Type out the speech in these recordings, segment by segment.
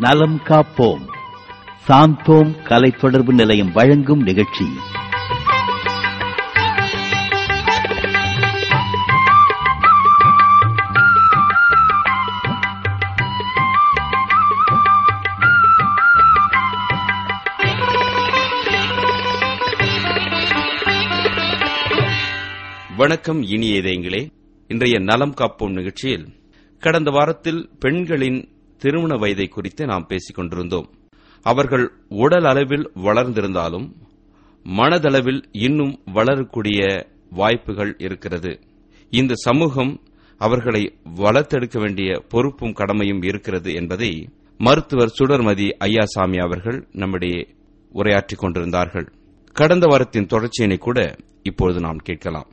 நலம் காப்போம். சாந்தோம் கலை தொடர்பு நிலையம் வழங்கும் நிகழ்ச்சி. வணக்கம் இனிய இதயங்களே. இன்றைய நலம் காப்போம் நிகழ்ச்சியில் கடந்த வாரத்தில் பெண்களின் திருமண வயதை குறித்து நாம் பேசிக் கொண்டிருந்தோம். அவர்கள் உடல் அளவில் வளர்ந்திருந்தாலும் மனதளவில் இன்னும் வளரக்கூடிய வாய்ப்புகள் இருக்கிறது. இந்த சமூகம் அவர்களை வளர்த்தெடுக்க வேண்டிய பொறுப்பும் கடமையும் இருக்கிறது என்பதை மருத்துவர் சுடர்மதி ஐயாசாமி அவர்கள் நம்மிடையே உரையாற்றிக் கொண்டிருந்தார்கள். கடந்த வாரத்தின் தொடர்ச்சியினை கூட இப்பொழுது நாம் கேட்கலாம்.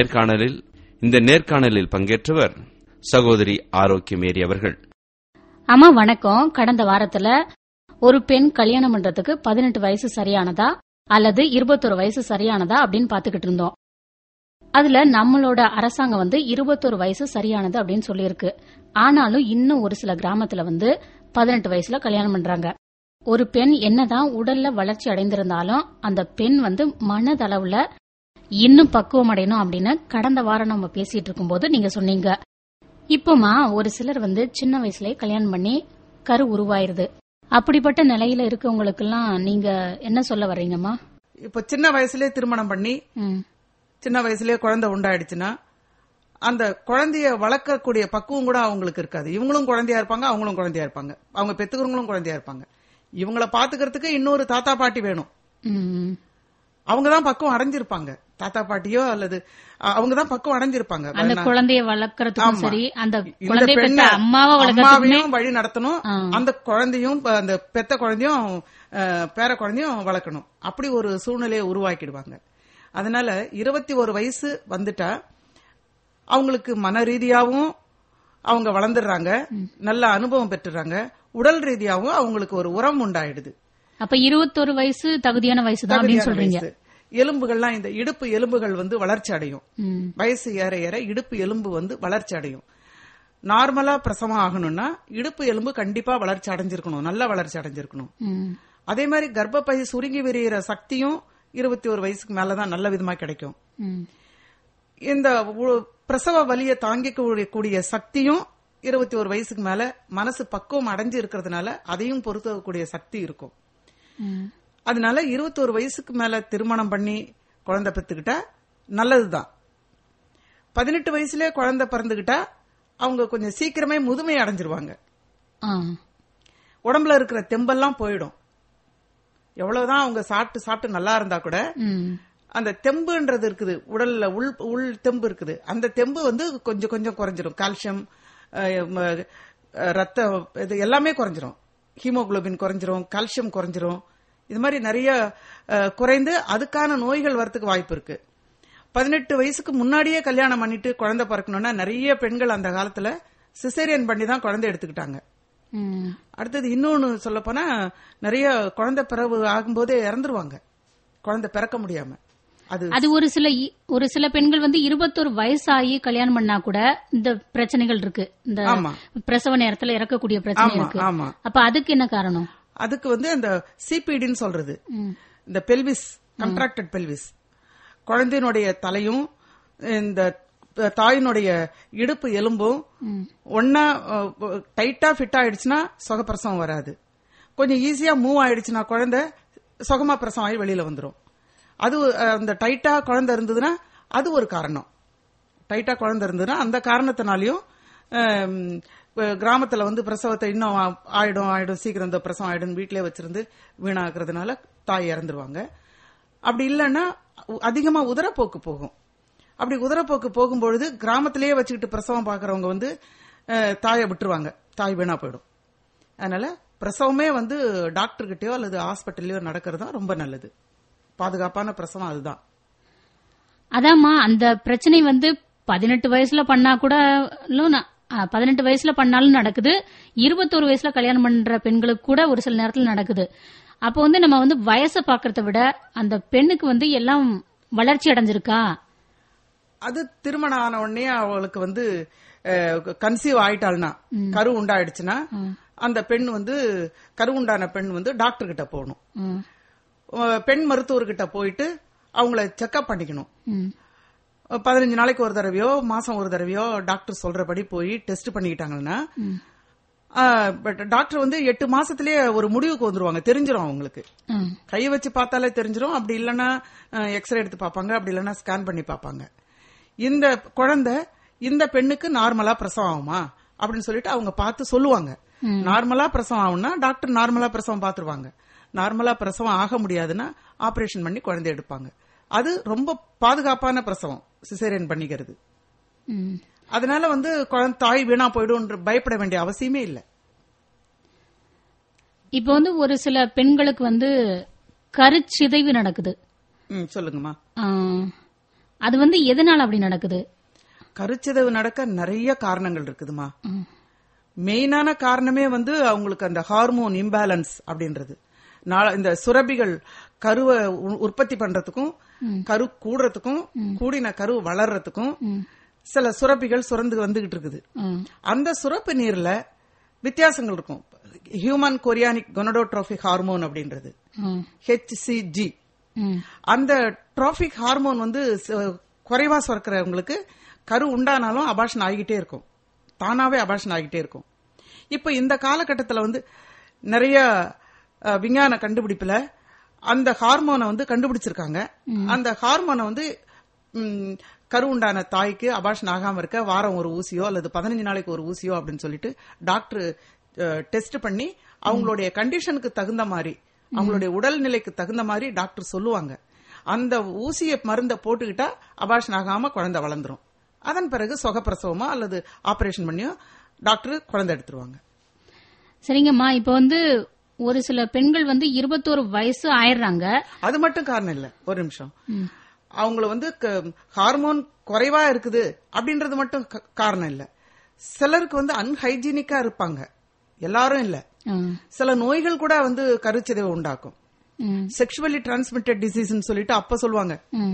இந்த நேர்காணலில் பங்கேற்றவர் சகோதரி ஆரோக்கியமேரி அவர்கள். அம்மா வணக்கம். கடந்த வாரத்துல ஒரு பெண் கல்யாணம் பண்றதுக்கு 18 வயசு சரியானதா அல்லது 21 வயசு சரியானதா அப்படின்னு பாத்துக்கிட்டு இருந்தோம். அதுல நம்மளோட அரசாங்கம் 21 வயசு சரியானது அப்படின்னு சொல்லியிருக்கு. ஆனாலும் இன்னும் ஒரு சில கிராமத்துல 18 வயசுல கல்யாணம் பண்றாங்க. ஒரு பெண் என்னதான் உடல்ல வளர்ச்சி அடைந்திருந்தாலும் அந்த பெண் மனதளவுல இன்னும் பக்குவம் அடையணும் அப்படின்னு கடந்த வாரம் நம்ம பேசிட்டு இருக்கும்போது நீங்க சொன்னீங்க. இப்போமா ஒரு சிலர் சின்ன வயசுலயே கல்யாணம் பண்ணி கரு உருவாயிருது. அப்படிப்பட்ட நிலையில இருக்கவங்களுக்கு எல்லாம் நீங்க என்ன சொல்ல வர்றீங்கம்மா? இப்ப சின்ன வயசுலயே திருமணம் பண்ணி சின்ன வயசுலயே குழந்தை உண்டாயிடுச்சுன்னா அந்த குழந்தைய வளர்க்கக்கூடிய பக்குவம் கூட அவங்களுக்கு இருக்காது. இவங்களும் குழந்தையா இருப்பாங்க, அவங்களும் குழந்தையா இருப்பாங்க, அவங்க பெத்துக்கிறவங்களும் குழந்தையா இருப்பாங்க. இவங்கள பாத்துக்கிறதுக்கு இன்னொரு தாத்தா பாட்டி வேணும். அவங்கதான் பக்குவம் அடைஞ்சிருப்பாங்க. தாத்தா பாட்டியோ அல்லது அவங்கதான் பக்குவம் அடைஞ்சிருப்பாங்க. அந்த குழந்தைய வளர்க்கறதுக்கும் சரி, அந்த அம்மாவையும் வழி நடத்தணும், அந்த குழந்தையும் அந்த பெத்த குழந்தையும் பேர குழந்தையும் வளர்க்கணும். அப்படி ஒரு சூழ்நிலையை உருவாக்கிடுவாங்க. அதனால 21 வயசு வந்துட்டா அவங்களுக்கு மன ரீதியாவும் அவங்க வளர்ந்துடுறாங்க, நல்ல அனுபவம் பெற்றுறாங்க, உடல் ரீதியாவும் அவங்களுக்கு ஒரு உரம் உண்டாயிடுது. அப்ப 21 வயசு தகுதியான வயசுதான் அப்படின்னு சொல்றீங்க. எலும்புகள்லாம் இந்த இடுப்பு எலும்புகள் வளர்ச்சி அடையும். வயசு ஏற ஏற இடுப்பு எலும்பு வளர்ச்சி அடையும். நார்மலா பிரசவம் ஆகணும்னா இடுப்பு எலும்பு கண்டிப்பா வளர்ச்சி அடைஞ்சிருக்கணும், நல்ல வளர்ச்சி அடைஞ்சிருக்கணும். அதே மாதிரி கர்ப்பப்பை சுருங்கி விரிகிற சக்தியும் 21 வயசுக்கு மேலதான் நல்ல விதமா கிடைக்கும். இந்த பிரசவ வலியை தாங்கிக்கூடிய சக்தியும் 21 வயசுக்கு மேல மனசு பக்குவம் அடைஞ்சு இருக்கிறதுனால அதையும் பொறுத்தக்கூடிய சக்தி இருக்கும். அதனால 21 வயசுக்கு மேல திருமணம் பண்ணி குழந்தை பெத்துக்கிட்டா நல்லதுதான். 18 வயசுல குழந்தை பிறந்துகிட்டா அவங்க கொஞ்சம் சீக்கிரமே முதுமை அடைஞ்சிருவாங்க. உடம்புல இருக்கிற தெம்பெல்லாம் போயிடும். எவ்வளவுதான் அவங்க சாப்பிட்டு நல்லா இருந்தா கூட அந்த தெம்புன்றது இருக்குது, உடல்ல உள் தெம்பு இருக்குது. அந்த தெம்பு கொஞ்சம் கொஞ்சம் குறைஞ்சிரும். கால்சியம், ரத்த இது எல்லாமே குறைஞ்சிரும். ஹீமோகுளோபின் குறைஞ்சிரும், கால்சியம் குறைஞ்சிரும். இது மாதிரி நிறைய குறைந்து அதுக்கான நோய்கள் வரத்துக்கு வாய்ப்பு இருக்கு. 18 வயசுக்கு முன்னாடியே கல்யாணம் பண்ணிட்டு குழந்தை பிறக்கணும்னா நிறைய பெண்கள் அந்த காலத்துல சிசேரியன் பண்ணி தான் குழந்தை எடுத்துக்கிட்டாங்க. அடுத்தது இன்னொன்னு சொல்ல போனா நிறைய குழந்தை பிறகு ஆகும்போதே இறந்துருவாங்க, குழந்தை பிறக்க முடியாம. அது ஒரு சில பெண்கள் 21 வயசாகி கல்யாணம் பண்ணா கூட இந்த பிரச்சனைகள் இருக்கு. இந்த பிரசவ நேரத்துல இறக்கக்கூடிய பிரச்சனை இருக்கு. அப்ப அதுக்கு என்ன காரணம்? அதுக்கு அந்த சிபிடின்னு சொல்றது, இந்த பெல்விஸ், கண்ட்ராக்டட் பெல்விஸ், குழந்தையினுடைய தலையும் இந்த தாயினுடைய இடுப்பு எலும்பும் ஒன்னா டைட்டா ஃபிட் ஆயிடுச்சுன்னா சுகப்பிரசவம் வராது. கொஞ்சம் ஈஸியா மூவ் ஆயிடுச்சுன்னா குழந்தை சுகமா பிரசவம் ஆகி வெளியில வந்துடும். அது அந்த டைட்டா குழந்தை இருந்ததுன்னா அது ஒரு காரணம். டைட்டா குழந்தை இருந்ததுன்னா அந்த காரணத்தினாலையும் கிராமத்துல பிரசவத்தை இன்னும் ஆயிடும் சீக்கிரம் இந்த பிரசவம் ஆயிடும் வீட்டிலே வச்சிருந்து வீணாக்குறதுனால தாய் இறந்துருவாங்க. அப்படி இல்லைன்னா அதிகமா உதரப்போக்கு போகும். அப்படி உதரப்போக்கு போகும்பொழுது கிராமத்திலேயே வச்சுக்கிட்டு பிரசவம் பாக்குறவங்க தாயை விட்டுருவாங்க, தாய் வீணா போயிடும். அதனால பிரசவமே டாக்டர் கிட்டயோ அல்லது ஹாஸ்பிட்டல்லயோ நடக்கிறது தான் ரொம்ப நல்லது. பாதுகாப்பான பிரசவம் அதுதான். அதாம்மா, அந்த பிரச்சனை 18 வயசுல பண்ணா கூட 18 வயசுல பண்ணாலும் நடக்குது, 21 வயசுல கல்யாணம் பண்ற பெண்களுக்கு கூட ஒரு சில நேரத்துல நடக்குது. அப்போ நம்ம வயசை பாக்கறத விட அந்த பெண்ணுக்கு எல்லாம் வளர்ச்சி அடைஞ்சிருக்கா? அது திருமணம் ஆன உடனே அவளுக்கு கன்சீவ் ஆயிட்டாள்னா, கரு உண்டாயிடுச்சுன்னா அந்த பெண் வந்து கருவுண்டான பெண் வந்து டாக்டர் கிட்ட போகணும். பெண் மருத்துவர்கிட்ட போயிட்டு அவங்கள செக்அப் பண்ணிக்கணும். 15 நாளைக்கு ஒரு தடவையோ மாசம் ஒரு தடவையோ டாக்டர் சொல்றபடி போய் டெஸ்ட் பண்ணிக்கிட்டாங்கன்னா டாக்டர் வந்து 8 மாசத்திலேயே ஒரு முடிவுக்கு வந்துருவாங்க. தெரிஞ்சிடும் அவங்களுக்கு, கையை வச்சு பார்த்தாலே தெரிஞ்சிடும். அப்படி இல்லைன்னா எக்ஸ்ரே எடுத்து பார்ப்பாங்க, அப்படி இல்லைன்னா ஸ்கேன் பண்ணி பார்ப்பாங்க. இந்த குழந்தை இந்த பெண்ணுக்கு நார்மலா பிரசவம் ஆகுமா அப்படின்னு சொல்லிட்டு அவங்க பார்த்து சொல்லுவாங்க. நார்மலா பிரசவம் ஆகும்னா டாக்டர் நார்மலா பிரசவம் பார்த்துருவாங்க. நார்மலா பிரசவம் ஆக முடியாதுன்னா ஆபரேஷன் பண்ணி குழந்தை எடுப்பாங்க. அது ரொம்ப பாதுகாப்பான பிரசவம், சிசேரியன் பண்ணிக்கிறது. அதனால வந்து தாய் வீணா போயிடும் பயப்பட வேண்டிய அவசியமே இல்லை. இப்ப வந்து ஒரு சில பெண்களுக்கு வந்து கருச்சிதைவு நடக்குது. சொல்லுங்கம்மா. அது வந்து எதனால அப்படி நடக்குது? கருச்சிதைவு நடக்க நிறைய காரணங்கள் இருக்குதுமா. மெயினான காரணமே வந்து அவங்களுக்கு அந்த ஹார்மோன் இம்பேலன்ஸ் அப்படின்றது. இந்த சுரபிகள் கருவை உற்பத்தி பண்றதுக்கும் கரு கூடுறதுக்கும் கூடின கரு வளர்றதுக்கும் சில சுரப்பிகள் சுரந்து வந்துகிட்டு இருக்குது. அந்த சுரப்பு நீர்ல வித்தியாசங்கள் இருக்கும். ஹியூமன் கொரியானிக் கொனடோட்ரோபிக் ஹார்மோன் அப்படின்றது HCG. அந்த ட்ரோபிக் ஹார்மோன் வந்து குறைவா சுரக்கிறவங்களுக்கு கரு உண்டானாலும் அபார்ஷன் ஆகிட்டே இருக்கும், தானாவே அபார்ஷன் ஆகிட்டே இருக்கும். இப்ப இந்த காலகட்டத்தில் வந்து நிறைய விஞ்ஞான கண்டுபிடிப்புல அந்த ஹார்மோனை வந்து கண்டுபிடிச்சிருக்காங்க. அந்த ஹார்மோனை வந்து கரு உண்டான தாய்க்கு அபார்ஷன் ஆகாம இருக்க வாரம் ஒரு ஊசியோ அல்லது 15 நாளைக்கு ஒரு ஊசியோ அப்படின்னு சொல்லிட்டு டாக்டர் டெஸ்ட் பண்ணி அவங்களுடைய கண்டிஷனுக்கு தகுந்த மாதிரி, அவங்களுடைய உடல்நிலைக்கு தகுந்த மாதிரி டாக்டர் சொல்லுவாங்க. அந்த ஊசிய மருந்தை போட்டுக்கிட்டா அபார்ஷன் ஆகாம குழந்தை வளர்ந்துரும். அதன் பிறகு சுகப்பிரசவமா அல்லது ஆபரேஷன் பண்ணியோ டாக்டர் குழந்தை எடுத்துருவாங்க. சரிங்கம்மா, இப்ப வந்து ஒரு சில பெண்கள் வந்து 21 வயசு ஆயிடுறாங்க. அது மட்டும் காரணம் இல்ல, ஒரு நிமிஷம். அவங்கள வந்து ஹார்மோன் குறைவா இருக்குது அப்படின்றது மட்டும் காரணம் இல்ல. சிலருக்கு வந்து அன்ஹைஜீனிக்கா இருப்பாங்க, எல்லாரும் இல்ல. சில நோய்கள் கூட வந்து கருச்சிதைவு உண்டாக்கும். செக்ஷுவலி டிரான்ஸ்மிட்டட் டிசீஸ் சொல்லிட்டு அப்ப சொல்லுவாங்க.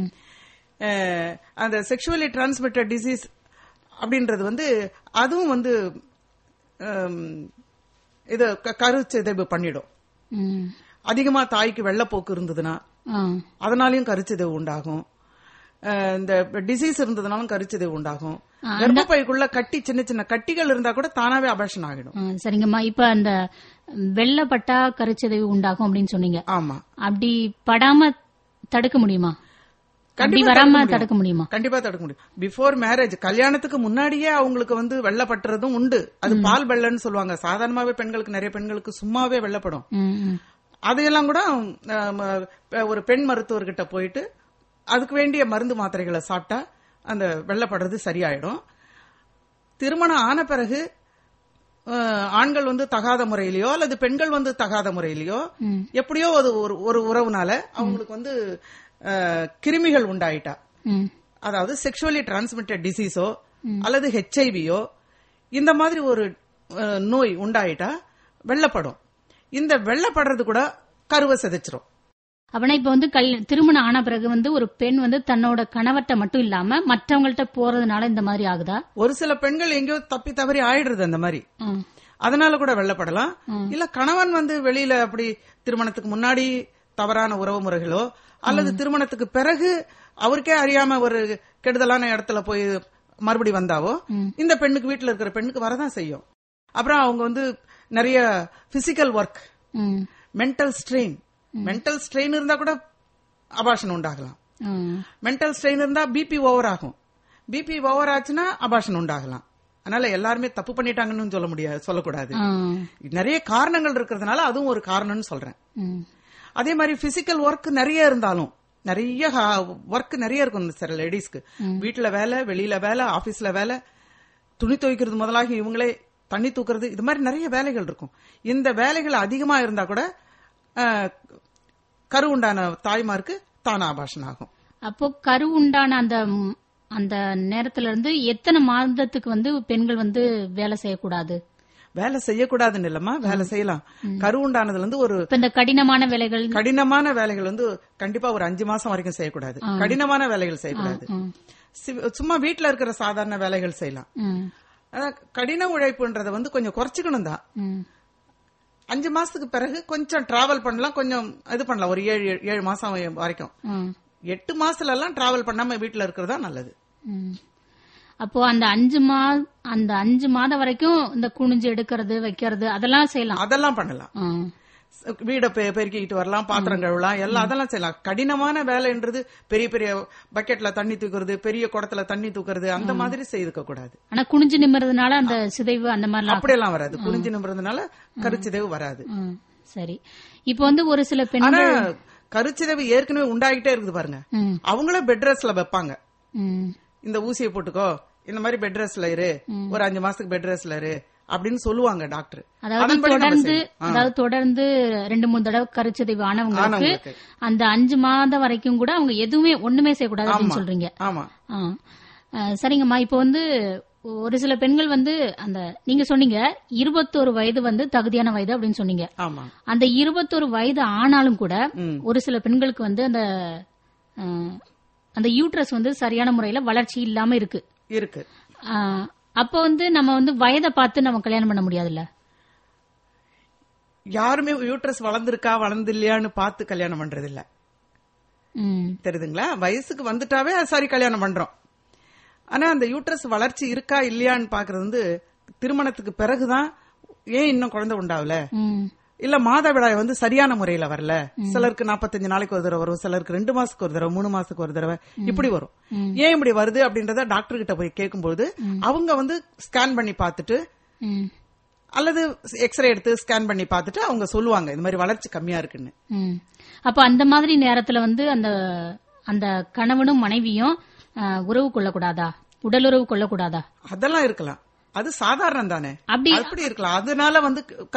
அந்த செக்ஷுவலி டிரான்ஸ்மிட்டட் டிசீஸ் அப்படின்றது வந்து அதுவும் வந்து இது கருச்சிதைவு பண்ணிடும். அதிகமா தாய்க்கு வெள்ளப்போக்கு இருந்ததுன்னா அதனாலயும் கருச்சிதைவு உண்டாகும். இந்த டிசீஸ் இருந்ததுனாலும் கருச்சிதைவு உண்டாகும். கர்ப்பப்பைக்குள்ள கட்டி சின்ன சின்ன கட்டிகள் இருந்தா கூட தானாவே அபார்ஷன் ஆகிடும். சரிங்கம்மா, இப்ப அந்த வெள்ளப்பட்டா கருச்சிதைவு உண்டாகும் அப்படின்னு சொன்னீங்க. ஆமா, அப்படி படாம தடுக்க முடியுமா? வராம தடுக்க முடியுமா? கண்டிப்பா தடுக்க முடியும். பிஃபோர் மேரேஜ், கல்யாணத்துக்கு முன்னாடியே அவங்களுக்கு வந்து வெள்ளப்பட்டுறதும் உண்டு. அது பால் வெள்ளன்னு சொல்லுவாங்க. சாதாரணமாவே பெண்களுக்கு, நிறைய பெண்களுக்கு சும்மாவே வெள்ளப்படும். அதையெல்லாம் கூட ஒரு பெண் மருத்துவர்கிட்ட போயிட்டு அதுக்கு வேண்டிய மருந்து மாத்திரைகளை சாப்பிட்டா அந்த வெள்ளப்படுறது சரியாயிடும். திருமணம் ஆன பிறகு ஆண்கள் வந்து தகாத முறையிலயோ அல்லது பெண்கள் வந்து தகாத முறையிலயோ எப்படியோ ஒரு உறவுனால அவங்களுக்கு வந்து கிருமிகள் உண்டாயிட்டா, அதாவது செக்ஷுவலி டிரான்ஸ்மிட்டட் டிசீஸோ அல்லது HIV-யோ இந்த மாதிரி ஒரு நோய் உண்டாயிட்டா வெள்ளப்படும். இந்த வெள்ளப்படுறது கூட கருவை சிதைச்சிரும். அப்படின்னா இப்ப வந்து திருமணம் ஆன பிறகு வந்து ஒரு பெண் வந்து தன்னோட கணவர்கிட்ட மட்டும் இல்லாம மற்றவங்கள்ட்ட போறதுனால இந்த மாதிரி ஆகுதா? ஒரு சில பெண்கள் எங்கேயோ தப்பி தவறி ஆயிடுறது அந்த மாதிரி, அதனால கூட வெள்ளப்படலாம். இல்ல கணவன் வந்து வெளியில அப்படி திருமணத்துக்கு முன்னாடி தவறான உறவு முறைகளோ அல்லது திருமணத்துக்கு பிறகு அவருக்கே அறியாம ஒரு கெடுதலான இடத்துல போய் மறுபடி வந்தாவோ இந்த பெண்ணுக்கு, வீட்டுல இருக்கிற பெண்ணுக்கு வரதான் செய்யும். அப்புறம் அவங்க வந்து நிறைய பிசிக்கல் ஒர்க், மென்டல் ஸ்ட்ரெயின் இருந்தா கூட அபார்ஷன் உண்டாகலாம். மென்டல் ஸ்ட்ரெயின் இருந்தா பிபி ஓவர் ஆகும். பிபி ஓவர் ஆச்சுன்னா அபார்ஷன் உண்டாகலாம். அதனால எல்லாருமே தப்பு பண்ணிட்டாங்கன்னு சொல்லக்கூடாது. நிறைய காரணங்கள் இருக்கிறதுனால அதுவும் ஒரு காரணம்னு சொல்றேன். அதே மாதிரி பிசிக்கல் ஒர்க் நிறைய இருந்தாலும், நிறைய ஒர்க் நிறைய இருக்கும் சில லேடிஸ்க்கு. வீட்டுல வேலை, வெளியில வேலை, ஆபீஸ்ல வேலை, துணி துவைக்கிறது முதலாகி இவங்களே தண்ணி தூக்குறது, இது மாதிரி நிறைய வேலைகள் இருக்கும். இந்த வேலைகள் அதிகமா இருந்தா கூட கரு உண்டான தாய்மாருக்கு தானா அபார்ஷன் ஆகும். அப்போ கரு உண்டான அந்த நேரத்துல இருந்து எத்தனை மாதத்துக்கு வந்து பெண்கள் வந்து வேலை செய்யக்கூடாது? வேலை செய்யக்கூடாதுன்னு இல்லம்மா, வேலை செய்யலாம். கரு உண்டானதுல இருந்து ஒரு இந்த கடினமான வேலைகள் வந்து கண்டிப்பா ஒரு 5 மாசம் வரைக்கும் செய்யக்கூடாது. கடினமான வேலைகள் செய்யக்கூடாது. சும்மா வீட்டுல இருக்கிற சாதாரண வேலைகள் செய்யலாம். கடின உழைப்புன்றத வந்து கொஞ்சம் குறைச்சிக்கணும் தான். 5 மாசத்துக்கு பிறகு கொஞ்சம் டிராவல் பண்ணலாம், கொஞ்சம் இது பண்ணலாம், ஒரு 7 மாசம் வரைக்கும். 8 மாசத்துல எல்லாம் டிராவல் பண்ணாம வீட்டுல இருக்கிறதா நல்லது. அப்போ அந்த 5 மாதம் வரைக்கும் இந்த குனிஞ்சு எடுக்கிறது வைக்கிறது அதெல்லாம் செய்யலாம், அதெல்லாம் பண்ணலாம். வீட பெருக்கிட்டு வரலாம், பாத்திரம் கழுவலாம், எல்லாம் அதெல்லாம் செய்யலாம். கடினமான வேலைன்றது பெரிய பெரிய பக்கெட்ல தண்ணி தூக்குறது, பெரிய குடத்துல தண்ணி தூக்குறது, அந்த மாதிரி செய்துக்க கூடாது. ஆனா குனிஞ்சு நிமிறதுனால அந்த சிதைவு அந்த மாதிரி அப்படியெல்லாம் வராது. குனிஞ்சு நிமிறதுனால கருச்சிதைவு வராது. சரி. இப்போ வந்து ஒரு சில பெண்கள் கருச்சிதைவு ஏற்கனவே உண்டாகிட்டே இருக்குது பாருங்க, அவங்கள பெட் ரெஸ்ட்ல வைப்பாங்க. இந்த ஊசியை போட்டுக்கோ, இந்த மாதிரி பெட் ரெஸ்ட்ல இரு, ஒரு 5 மாசத்துக்கு பெட் ரெஸ்ட்ல இரு அப்படின்னு சொல்லுவாங்க டாக்டர். அதாவது தொடர்ந்து 2-3 தடவை கருச்சிதைவு ஆனவங்களுக்கு அந்த 5 மாதம் வரைக்கும் கூட அவங்க எதுவுமே ஒண்ணுமே செய்யக்கூடாது அப்படின்னு சொல்றீங்க. ஆமா, சரிங்கம்மா. இப்போ வந்து ஒரு சில பெண்கள் வந்து அந்த நீங்க சொன்னீங்க 21 வயது வந்து தகுதியான வயது அப்படின்னு சொன்னீங்க. அந்த 21 வயது ஆனாலும் கூட ஒரு சில பெண்களுக்கு வந்து அந்த யூட்ரஸ் வந்து சரியான முறையில வளர்ச்சி இல்லாம இருக்கு. அப்ப வந்து நம்ம வந்து வயதை பார்த்து நம்ம கல்யாணம் பண்ண முடியாதுல்ல. யாருமே யூட்ரஸ் வளர்ந்துருக்கா வளர்ந்து இல்லையான்னு பார்த்து கல்யாணம் பண்றது இல்ல, தெரியுதுங்களா? வயசுக்கு வந்துட்டாவே சரி கல்யாணம் பண்றோம். ஆனா அந்த யூட்ரஸ் வளர்ச்சி இருக்கா இல்லையான்னு பாக்குறது வந்து திருமணத்துக்கு பிறகுதான். ஏன் இன்னும் குழந்தை உண்டாவல, இல்ல மாதவிடாய் வந்து சரியான முறையில வரல, சிலருக்கு 45 நாளைக்கு ஒரு தடவை வரும், சிலருக்கு 2 மாசத்துக்கு ஒரு தடவை, 3 மாசத்துக்கு ஒரு தடவை இப்படி வரும். ஏன் இப்படி வருது அப்படின்றத டாக்டர் கிட்ட போய் கேட்கும்போது அவங்க வந்து ஸ்கேன் பண்ணி பார்த்துட்டு அல்லது எக்ஸ்ரே எடுத்து ஸ்கேன் பண்ணி பார்த்துட்டு அவங்க சொல்லுவாங்க இந்த மாதிரி வளர்ச்சி கம்மியா இருக்குன்னு. அப்ப அந்த மாதிரி நேரத்துல வந்து அந்த கணவனும் மனைவியும் உறவு கொள்ளக்கூடாதா, உடலுறவு கொள்ளக்கூடாதா? அதெல்லாம் இருக்கலாம், அது சாதாரணம் தானே, அப்படி இருக்கலாம். அதனால வந்து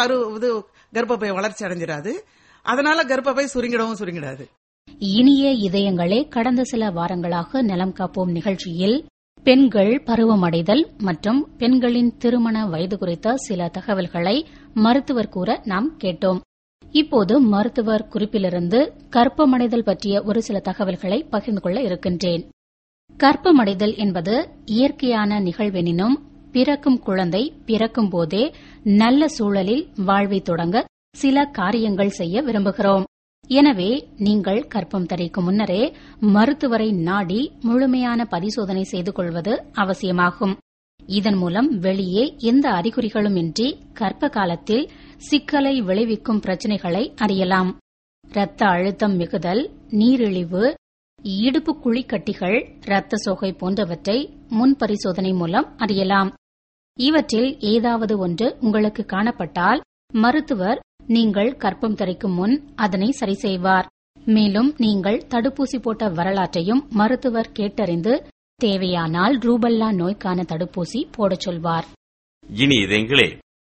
கர்ப்பப்பை வளர்ச்சி அடைஞ்சிடாது, அதனால கர்ப்பப்பை சுருங்கிடாது. இனிய இதயங்களே, கடந்த சில வாரங்களாக நலம் காப்போம் நிகழ்ச்சியில் பெண்கள் பருவமடைதல் மற்றும் பெண்களின் திருமண வயது குறித்த சில தகவல்களை மருத்துவர் கூற நாம் கேட்டோம். இப்போது மருத்துவர் குறிப்பிலிருந்து கர்ப்பமடைதல் பற்றிய ஒரு சில தகவல்களை பகிர்ந்து கொள்ள இருக்கின்றேன். கர்ப்பமடைதல் என்பது இயற்கையான நிகழ்வெனினும் பிறக்கும் குழந்தை பிறக்கும் போதே நல்ல சூழலில் வாழ்வை தொடங்க சில காரியங்கள் செய்ய விரும்புகிறோம். எனவே நீங்கள் கர்ப்பம் தரிக்கும் முன்னரே மருத்துவரை நாடி முழுமையான பரிசோதனை செய்து கொள்வது அவசியமாகும். இதன் மூலம் வெளியே எந்த அறிகுறிகளும் இன்றி கர்ப்ப காலத்தில் சிக்கலை விளைவிக்கும் பிரச்சினைகளை அறியலாம். இரத்த அழுத்தம் மிகுதல், நீரிழிவு, இடுப்பு குழிக்கட்டிகள், இரத்த சோகை போன்றவற்றை முன் பரிசோதனை மூலம் அறியலாம். இவற்றில் ஏதாவது ஒன்று உங்களுக்கு காணப்பட்டால் மருத்துவர் நீங்கள் கர்ப்பம் தரிக்கும் முன் அதனை சரி செய்வார். மேலும் நீங்கள் தடுப்பூசி போட்ட வரலாற்றையும் மருத்துவர் கேட்டறிந்து தேவையானால் ரூபல்லா நோய்க்கான தடுப்பூசி போடச் சொல்வார். இனி இதயங்களே,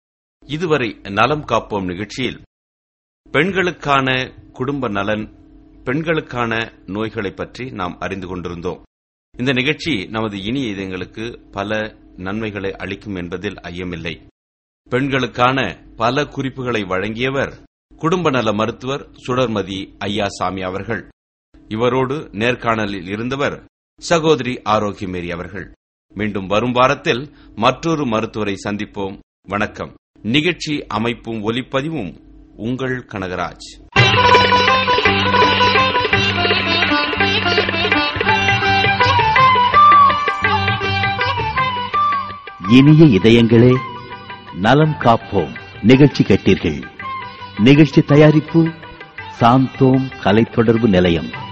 இதுவரை நலம் காப்போம் நிகழ்ச்சியில் பெண்களுக்கான குடும்ப நலன், பெண்களுக்கான நோய்களை பற்றி நாம் அறிந்து கொண்டிருந்தோம். இந்த நிகழ்ச்சி நமது இனிய இதயங்களுக்கு பல நன்மைகளை அளிக்கும் என்பதில் ஐயமில்லை. பெண்களுக்கான பல குறிப்புகளை வழங்கியவர் குடும்ப நல மருத்துவர் சுடர்மதி ஐயாசாமி அவர்கள். இவரோடு நேர்காணலில் இருந்தவர் சகோதரி ஆரோக்கியமேரி அவர்கள். மீண்டும் வரும் வாரத்தில் மற்றொரு மருத்துவரை சந்திப்போம். வணக்கம். நிகழ்ச்சி அமைப்பும் ஒலிப்பதிவும் உங்கள் கனகராஜ். இனிய இதயங்களே, நலம் காப்போம் நிகழ்ச்சி கேட்டீர்கள். நிகழ்ச்சி தயாரிப்பு சாந்தோம் கலை தொடர்பு நிலையம்.